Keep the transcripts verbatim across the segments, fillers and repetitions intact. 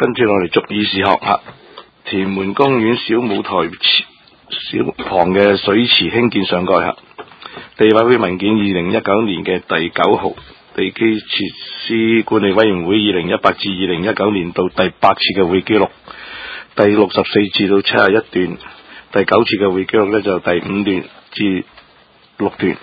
跟住落嚟俗語時學吓，屯門公園小舞台小旁嘅水池興建上蓋吓，地委會文件二零一九年嘅第九號，地基設施管理委員會二零一八至二零一九年度第八次嘅會記錄，第六十四至到七十一段，第九次嘅會記錄呢就第五段至六段。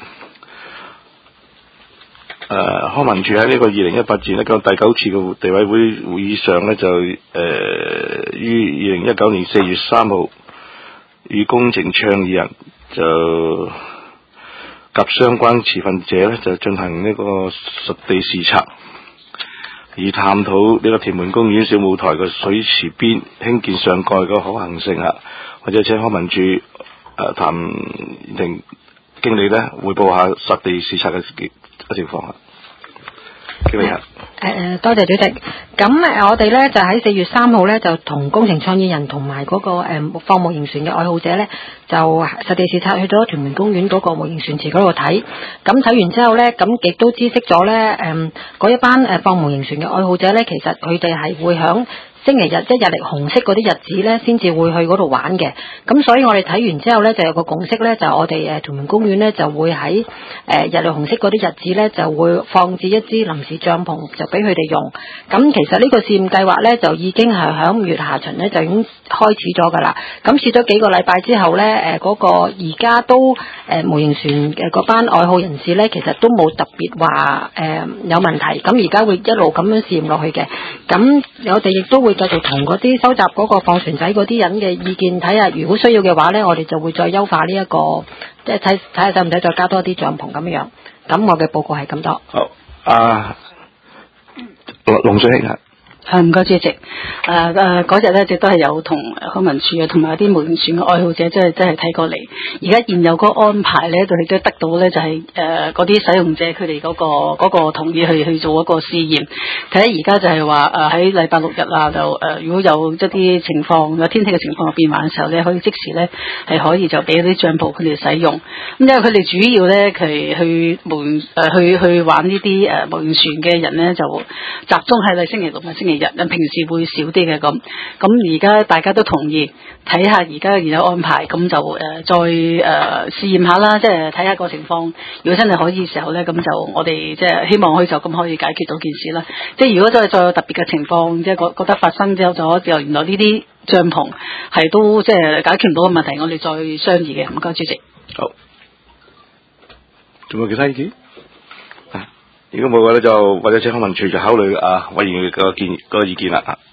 誒、呃，康文署喺呢個二零一八至一九第九次嘅地委會會議上呢，就誒於二零一九年四月三號與工程倡議人就及相關持份者呢，就進行呢個實地視察，以探討呢個屯門公園小舞台嘅水池邊興建上蓋嘅可行性啊，或者請康文署誒譚婷經理呢匯報下實地視察嘅嘅情況啊。經理啊。 誒誒，多謝主席。咁誒，我哋咧就喺四月三號咧，就同工程創意人同埋嗰個誒放模型船嘅愛好者咧，就實地視察去咗屯門公園嗰個模型船池嗰度睇。咁睇完之後咧，咁亦都知悉咗咧，誒嗰一班誒放模型船嘅愛好者咧，其實佢哋係會響星期日即係日曆紅色嗰啲日子咧，先至會去嗰度玩嘅。咁所以我哋睇完之後咧，就有個共識咧，就我哋誒屯門公園咧就會喺誒日曆紅色嗰啲日子咧，就會放置一支臨時帳篷，就俾佢哋用。咁其實呢個試驗計劃咧，就已經係喺五月下旬咧就已經開始咗噶啦。咁試咗幾個禮拜之後咧，誒嗰個而家都誒模型船嘅嗰班愛好人士咧，其實都冇特別話誒有問題。咁而家會一路咁樣試驗落去嘅。咁我哋亦都會繼續同嗰啲收集嗰個放船仔嗰啲人嘅意見睇下，如果需要嘅話咧，我哋就會再優化呢、這、一個，即係睇睇下使唔使再加多啲帳篷咁樣。咁我嘅報告係咁多。 好，啊，龍水興啊。 係唔該主席，誒誒嗰日咧，亦都係有同康文署啊，同埋啲模型船嘅愛好者，即係即係睇過嚟。而家現有嗰個安排咧，佢都得到咧，就係誒嗰啲使用者佢哋嗰個嗰、嗰個同意去去做嗰個試驗。睇下而家就係話誒喺禮拜六日啊，就誒、呃、如果有一啲情況，有天氣嘅情況變幻嘅時候咧，可以即時咧係可以就俾啲帳篷佢哋使用。咁因為佢哋主要咧，佢去模誒去去玩呢啲誒模型船嘅人咧，就集中喺星期六同星期日。平時會少啲嘅咁，咁而家大家都同意睇下而家現有安排，咁就誒、呃、再誒、呃、試驗下啦，即係睇下個情況。如果真係可以嘅時候咧，咁就我哋即係希望可以就咁可以解決到件事啦。即係如果真係再有特別嘅情況，即係覺覺得發生之後咗之後，原來呢啲帳篷係都即係解決唔到嘅問題，我哋再商議嘅。唔該主席。 好，仲有其他意見？如果冇嘅咧，就或者請康文署就考慮啊委員嘅個建個意見啦。